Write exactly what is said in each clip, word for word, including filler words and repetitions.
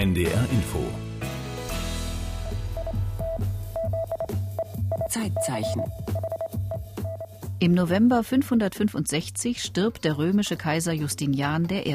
N D R Info. Zeitzeichen. Im November fünfhundertfünfundsechzig stirbt der römische Kaiser Justinian I.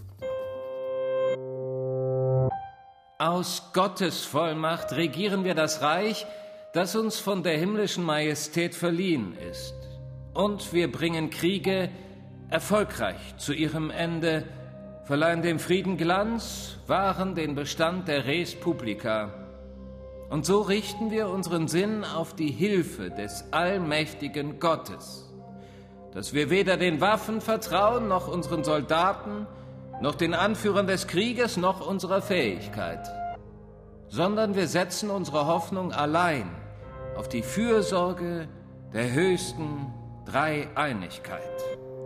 Aus Gottes Vollmacht regieren wir das Reich, das uns von der himmlischen Majestät verliehen ist. Und wir bringen Kriege erfolgreich zu ihrem Ende, verleihen dem Frieden Glanz, wahren den Bestand der Res Publica. Und so richten wir unseren Sinn auf die Hilfe des allmächtigen Gottes, dass wir weder den Waffen vertrauen, noch unseren Soldaten, noch den Anführern des Krieges, noch unserer Fähigkeit, sondern wir setzen unsere Hoffnung allein auf die Fürsorge der höchsten Dreieinigkeit.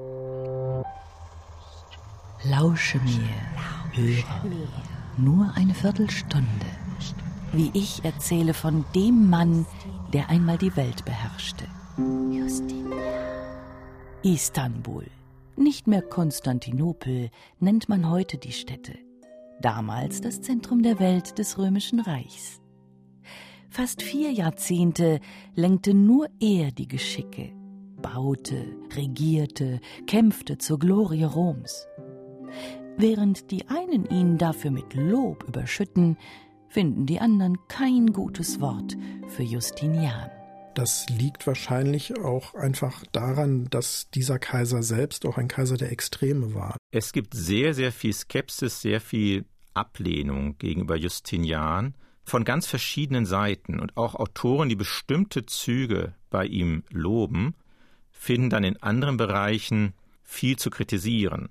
Lausche mir, höre, nur eine Viertelstunde, wie ich erzähle von dem Mann, der einmal die Welt beherrschte. Justinian. Istanbul, nicht mehr Konstantinopel, nennt man heute die Stätte. Damals das Zentrum der Welt des Römischen Reichs. Fast vier Jahrzehnte lenkte nur er die Geschicke, baute, regierte, kämpfte zur Glorie Roms. Während die einen ihn dafür mit Lob überschütten, finden die anderen kein gutes Wort für Justinian. Das liegt wahrscheinlich auch einfach daran, dass dieser Kaiser selbst auch ein Kaiser der Extreme war. Es gibt sehr, sehr viel Skepsis, sehr viel Ablehnung gegenüber Justinian von ganz verschiedenen Seiten. Und auch Autoren, die bestimmte Züge bei ihm loben, finden dann in anderen Bereichen viel zu kritisieren.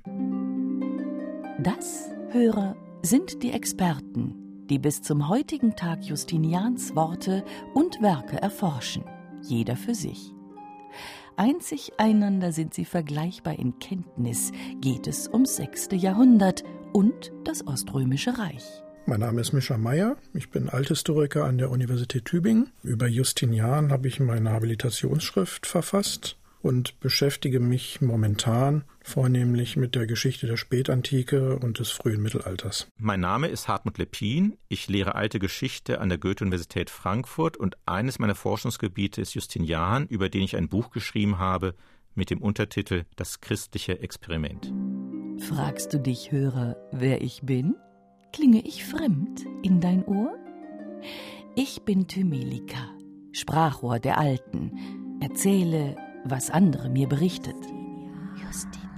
Das, Hörer, sind die Experten, die bis zum heutigen Tag Justinians Worte und Werke erforschen, jeder für sich. Einzig einander sind sie vergleichbar in Kenntnis, geht es ums sechste Jahrhundert und das Oströmische Reich. Mein Name ist Mischa Meyer, ich bin Althistoriker an der Universität Tübingen. Über Justinian habe ich meine Habilitationsschrift verfasst und beschäftige mich momentan vornehmlich mit der Geschichte der Spätantike und des frühen Mittelalters. Mein Name ist Hartmut Lepin, ich lehre alte Geschichte an der Goethe-Universität Frankfurt und eines meiner Forschungsgebiete ist Justinian, über den ich ein Buch geschrieben habe mit dem Untertitel Das christliche Experiment. Fragst du dich, Hörer, wer ich bin? Klinge ich fremd in dein Ohr? Ich bin Thymelica, Sprachrohr der Alten, erzähle, was andere mir berichtet. Justinian.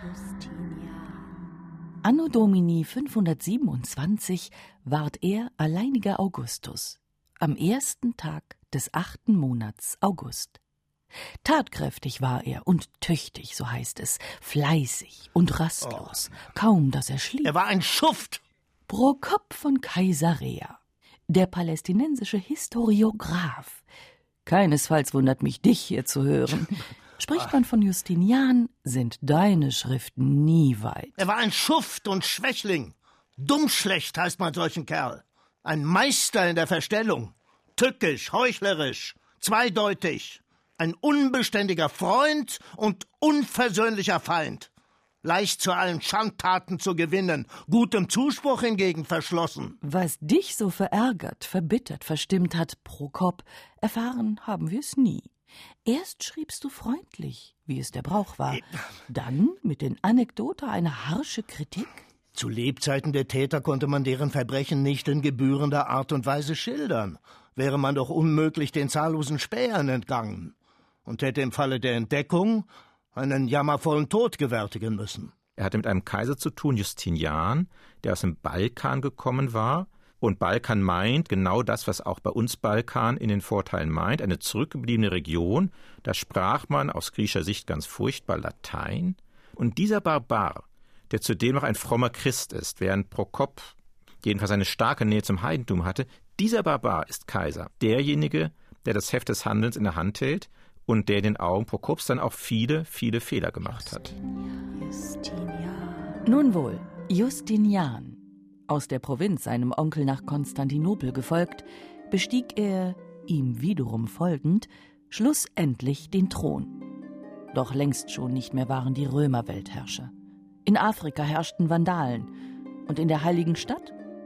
Anno Domini fünfhundertsiebenundzwanzig ward er alleiniger Augustus, am ersten Tag des achten Monats August. Tatkräftig war er und tüchtig, so heißt es, fleißig und rastlos, oh. Kaum dass er schlief. Er war ein Schuft! Prokop von Caesarea, der palästinensische Historiograph. Keinesfalls wundert mich, dich hier zu hören. Spricht man von Justinian, sind deine Schriften nie weit. Er war ein Schuft und Schwächling. Dummschlecht heißt man solchen Kerl. Ein Meister in der Verstellung. Tückisch, heuchlerisch, zweideutig. Ein unbeständiger Freund und unversöhnlicher Feind. Leicht zu allen Schandtaten zu gewinnen, gutem Zuspruch hingegen verschlossen. Was dich so verärgert, verbittert, verstimmt hat, Prokop, erfahren haben wir es nie. Erst schriebst du freundlich, wie es der Brauch war, dann mit den Anekdoten eine harsche Kritik. Zu Lebzeiten der Täter konnte man deren Verbrechen nicht in gebührender Art und Weise schildern, wäre man doch unmöglich den zahllosen Spähern entgangen und hätte im Falle der Entdeckung einen jammervollen Tod gewärtigen müssen. Er hatte mit einem Kaiser zu tun, Justinian, der aus dem Balkan gekommen war. Und Balkan meint genau das, was auch bei uns Balkan in den Vorteilen meint, eine zurückgebliebene Region. Da sprach man aus griechischer Sicht ganz furchtbar Latein. Und dieser Barbar, der zudem noch ein frommer Christ ist, während Prokop jedenfalls eine starke Nähe zum Heidentum hatte, dieser Barbar ist Kaiser, derjenige, der das Heft des Handelns in der Hand hält und der in den Augen Prokops dann auch viele, viele Fehler gemacht hat. Justinian. Nun wohl, Justinian, aus der Provinz seinem Onkel nach Konstantinopel gefolgt, bestieg er, ihm wiederum folgend, schlussendlich den Thron. Doch längst schon nicht mehr waren die Römer Weltherrscher. In Afrika herrschten Vandalen und in der heiligen Stadt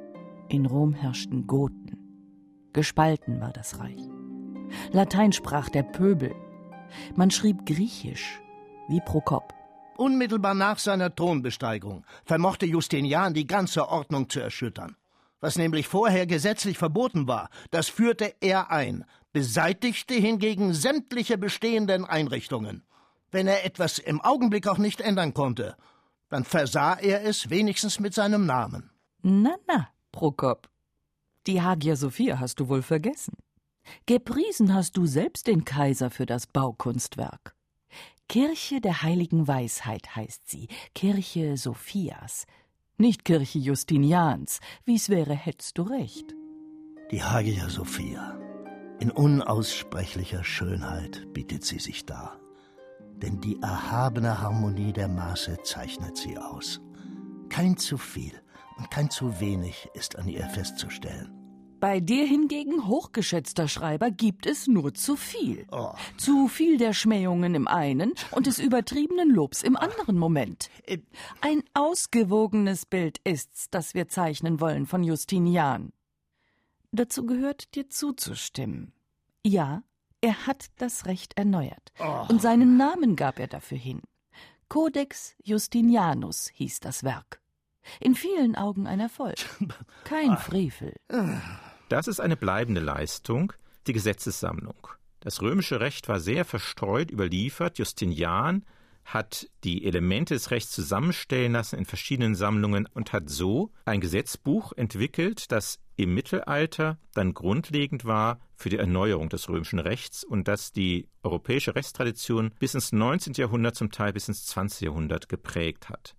In Rom herrschten Goten. Gespalten war das Reich. Latein sprach der Pöbel. Man schrieb Griechisch, wie Prokop. Unmittelbar nach seiner Thronbesteigung vermochte Justinian die ganze Ordnung zu erschüttern. Was nämlich vorher gesetzlich verboten war, das führte er ein, beseitigte hingegen sämtliche bestehenden Einrichtungen. Wenn er etwas im Augenblick auch nicht ändern konnte, dann versah er es wenigstens mit seinem Namen. Na, na, Prokop. Die Hagia Sophia hast du wohl vergessen. Gepriesen hast du selbst den Kaiser für das Baukunstwerk. Kirche der heiligen Weisheit heißt sie, Kirche Sophias, nicht Kirche Justinians. Wie's wäre, hättest du recht. Die Hagia Sophia. In unaussprechlicher Schönheit bietet sie sich dar. Denn die erhabene Harmonie der Maße zeichnet sie aus. Kein zu viel und kein zu wenig ist an ihr festzustellen. Bei dir hingegen, hochgeschätzter Schreiber, gibt es nur zu viel. Oh. Zu viel der Schmähungen im einen und des übertriebenen Lobs im anderen Moment. Ein ausgewogenes Bild ist's, das wir zeichnen wollen von Justinian. Dazu gehört, dir zuzustimmen. Ja, er hat das Recht erneuert. Oh. Und seinen Namen gab er dafür hin. Codex Justinianus hieß das Werk. In vielen Augen ein Erfolg. Kein Frevel. Das ist eine bleibende Leistung, die Gesetzessammlung. Das römische Recht war sehr verstreut überliefert. Justinian hat die Elemente des Rechts zusammenstellen lassen in verschiedenen Sammlungen und hat so ein Gesetzbuch entwickelt, das im Mittelalter dann grundlegend war für die Erneuerung des römischen Rechts und das die europäische Rechtstradition bis ins neunzehnten Jahrhundert, zum Teil bis ins zwanzigsten Jahrhundert geprägt hat.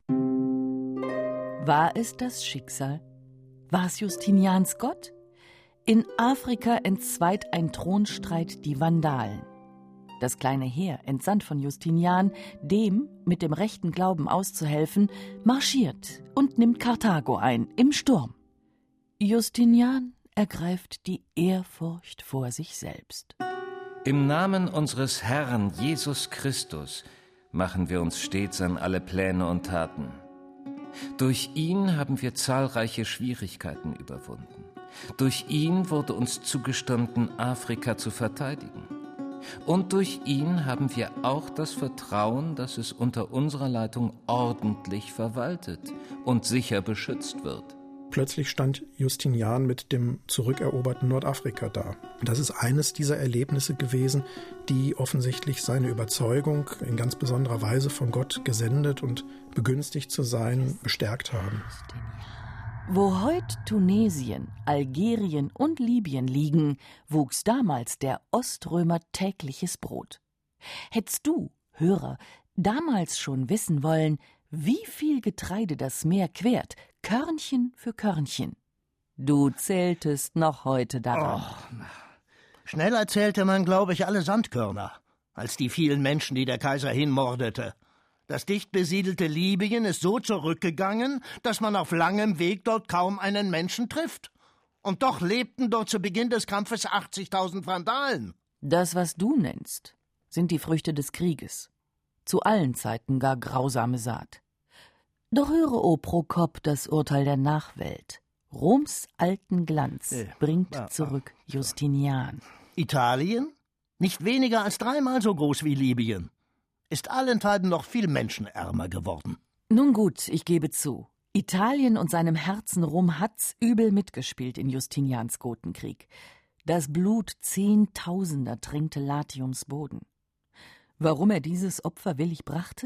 War es das Schicksal? War es Justinians Gott? In Afrika entzweit ein Thronstreit die Vandalen. Das kleine Heer, entsandt von Justinian, dem mit dem rechten Glauben auszuhelfen, marschiert und nimmt Karthago ein, im Sturm. Justinian ergreift die Ehrfurcht vor sich selbst. Im Namen unseres Herrn Jesus Christus machen wir uns stets an alle Pläne und Taten. Durch ihn haben wir zahlreiche Schwierigkeiten überwunden. Durch ihn wurde uns zugestanden, Afrika zu verteidigen. Und durch ihn haben wir auch das Vertrauen, dass es unter unserer Leitung ordentlich verwaltet und sicher beschützt wird. Plötzlich stand Justinian mit dem zurückeroberten Nordafrika da. Das ist eines dieser Erlebnisse gewesen, die offensichtlich seine Überzeugung in ganz besonderer Weise von Gott gesendet und begünstigt zu sein, bestärkt haben. Wo heute Tunesien, Algerien und Libyen liegen, wuchs damals der Oströmer tägliches Brot. Hättest du, Hörer, damals schon wissen wollen, wie viel Getreide das Meer quert, Körnchen für Körnchen? Du zähltest noch heute daran. Oh, schneller zählte man, glaube ich, alle Sandkörner, als die vielen Menschen, die der Kaiser hinmordete. Das dicht besiedelte Libyen ist so zurückgegangen, dass man auf langem Weg dort kaum einen Menschen trifft. Und doch lebten dort zu Beginn des Kampfes achtzigtausend Vandalen. Das, was du nennst, sind die Früchte des Krieges. Zu allen Zeiten gar grausame Saat. Doch höre, o Prokop, das Urteil der Nachwelt. Roms alten Glanz bringt zurück Justinian. Italien? Nicht weniger als dreimal so groß wie Libyen. Ist allenthalben noch viel menschenärmer geworden. Nun gut, ich gebe zu. Italien und seinem Herzen Rom hat's übel mitgespielt in Justinians Gotenkrieg. Das Blut Zehntausender tränkte Latiums Boden. Warum er dieses Opfer willig brachte?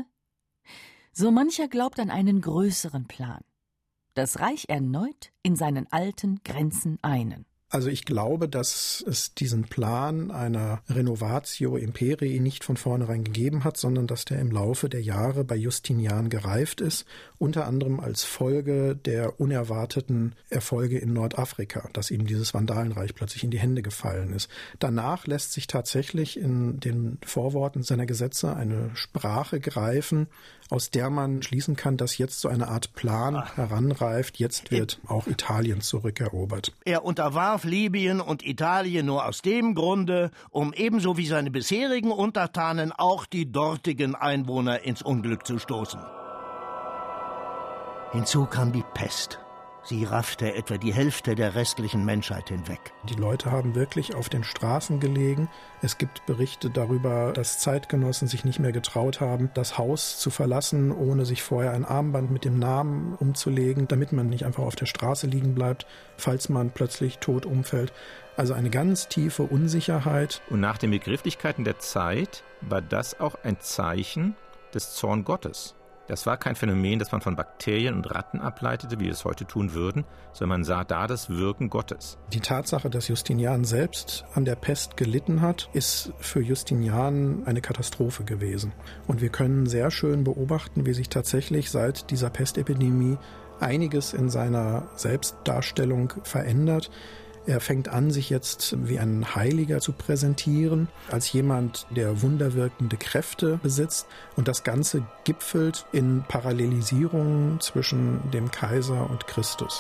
So mancher glaubt an einen größeren Plan. Das Reich erneut in seinen alten Grenzen einen. Also ich glaube, dass es diesen Plan einer Renovatio Imperii nicht von vornherein gegeben hat, sondern dass der im Laufe der Jahre bei Justinian gereift ist, unter anderem als Folge der unerwarteten Erfolge in Nordafrika, dass ihm dieses Vandalenreich plötzlich in die Hände gefallen ist. Danach lässt sich tatsächlich in den Vorworten seiner Gesetze eine Sprache greifen, aus der man schließen kann, dass jetzt so eine Art Plan heranreift, jetzt wird auch Italien zurückerobert. Er unterwarf Libyen und Italien nur aus dem Grunde, um ebenso wie seine bisherigen Untertanen auch die dortigen Einwohner ins Unglück zu stoßen. Hinzu kam die Pest. Sie raffte etwa die Hälfte der restlichen Menschheit hinweg. Die Leute haben wirklich auf den Straßen gelegen. Es gibt Berichte darüber, dass Zeitgenossen sich nicht mehr getraut haben, das Haus zu verlassen, ohne sich vorher ein Armband mit dem Namen umzulegen, damit man nicht einfach auf der Straße liegen bleibt, falls man plötzlich tot umfällt. Also eine ganz tiefe Unsicherheit. Und nach den Begrifflichkeiten der Zeit war das auch ein Zeichen des Zorn Gottes. Das war kein Phänomen, das man von Bakterien und Ratten ableitete, wie wir es heute tun würden, sondern man sah da das Wirken Gottes. Die Tatsache, dass Justinian selbst an der Pest gelitten hat, ist für Justinian eine Katastrophe gewesen. Und wir können sehr schön beobachten, wie sich tatsächlich seit dieser Pestepidemie einiges in seiner Selbstdarstellung verändert. Er fängt an, sich jetzt wie ein Heiliger zu präsentieren, als jemand, der wunderwirkende Kräfte besitzt. Und das Ganze gipfelt in Parallelisierungen zwischen dem Kaiser und Christus.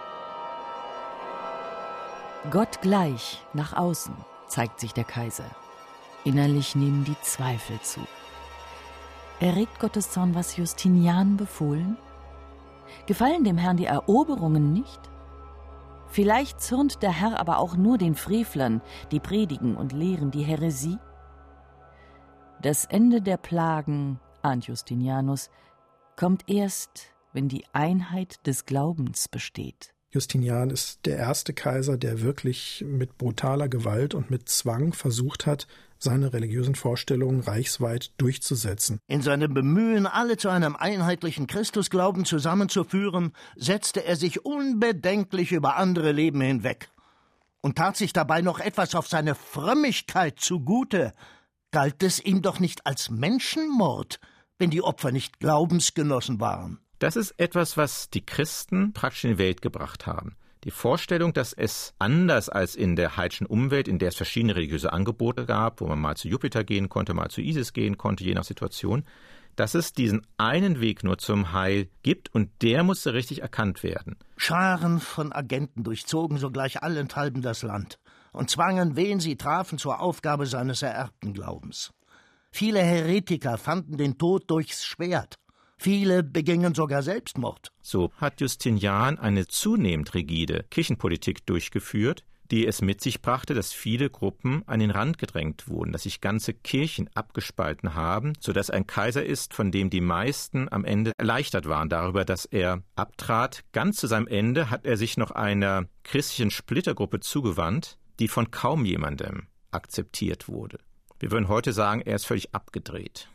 Gott gleich nach außen zeigt sich der Kaiser. Innerlich nehmen die Zweifel zu. Erregt Gottes Zorn, was Justinian befohlen? Gefallen dem Herrn die Eroberungen nicht? Vielleicht zürnt der Herr aber auch nur den Frevlern, die predigen und lehren die Häresie? Das Ende der Plagen, ahnt Justinianus, kommt erst, wenn die Einheit des Glaubens besteht. Justinian ist der erste Kaiser, der wirklich mit brutaler Gewalt und mit Zwang versucht hat, seine religiösen Vorstellungen reichsweit durchzusetzen. In seinem Bemühen, alle zu einem einheitlichen Christusglauben zusammenzuführen, setzte er sich unbedenklich über andere Leben hinweg und tat sich dabei noch etwas auf seine Frömmigkeit zugute. Galt es ihm doch nicht als Menschenmord, wenn die Opfer nicht Glaubensgenossen waren? Das ist etwas, was die Christen praktisch in die Welt gebracht haben. Die Vorstellung, dass es anders als in der heidnischen Umwelt, in der es verschiedene religiöse Angebote gab, wo man mal zu Jupiter gehen konnte, mal zu Isis gehen konnte, je nach Situation, dass es diesen einen Weg nur zum Heil gibt und der musste richtig erkannt werden. Scharen von Agenten durchzogen sogleich allenthalben das Land und zwangen, wen sie trafen, zur Aufgabe seines ererbten Glaubens. Viele Heretiker fanden den Tod durchs Schwert. Viele begingen sogar Selbstmord. So hat Justinian eine zunehmend rigide Kirchenpolitik durchgeführt, die es mit sich brachte, dass viele Gruppen an den Rand gedrängt wurden, dass sich ganze Kirchen abgespalten haben, sodass ein Kaiser ist, von dem die meisten am Ende erleichtert waren darüber, dass er abtrat. Ganz zu seinem Ende hat er sich noch einer christlichen Splittergruppe zugewandt, die von kaum jemandem akzeptiert wurde. Wir würden heute sagen, er ist völlig abgedreht.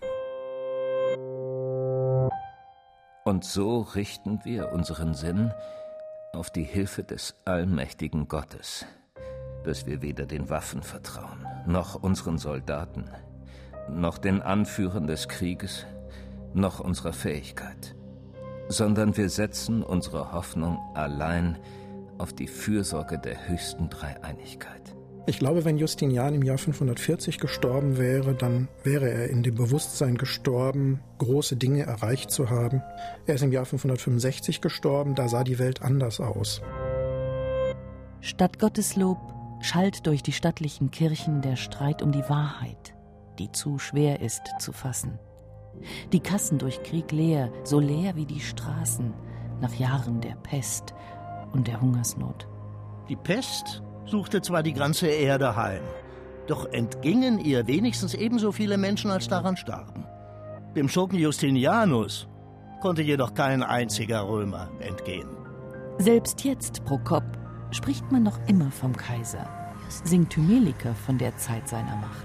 Und so richten wir unseren Sinn auf die Hilfe des allmächtigen Gottes, dass wir weder den Waffen vertrauen, noch unseren Soldaten, noch den Anführern des Krieges, noch unserer Fähigkeit, sondern wir setzen unsere Hoffnung allein auf die Fürsorge der höchsten Dreieinigkeit. Ich glaube, wenn Justinian im Jahr fünfhundertvierzig gestorben wäre, dann wäre er in dem Bewusstsein gestorben, große Dinge erreicht zu haben. Er ist im Jahr fünfhundertfünfundsechzig gestorben, da sah die Welt anders aus. Statt Gotteslob schallt durch die stattlichen Kirchen der Streit um die Wahrheit, die zu schwer ist zu fassen. Die Kassen durch Krieg leer, so leer wie die Straßen, nach Jahren der Pest und der Hungersnot. Die Pest suchte zwar die ganze Erde heim, doch entgingen ihr wenigstens ebenso viele Menschen, als daran starben. Dem Schurken Justinianus konnte jedoch kein einziger Römer entgehen. Selbst jetzt, Prokop, spricht man noch immer vom Kaiser, singt Thymeliker von der Zeit seiner Macht.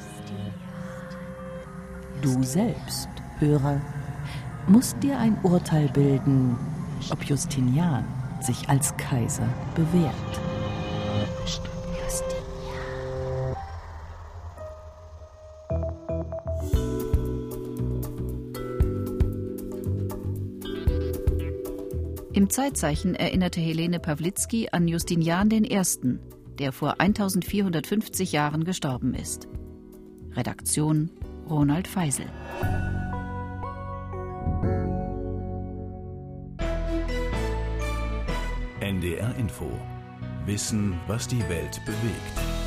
Du selbst, Hörer, musst dir ein Urteil bilden, ob Justinian sich als Kaiser bewährt. Im Zeitzeichen erinnerte Helene Pawlitzki an Justinian der Erste., der vor eintausendvierhundertfünfzig Jahren gestorben ist. Redaktion Ronald Feisel. N D R Info. Wissen, was die Welt bewegt.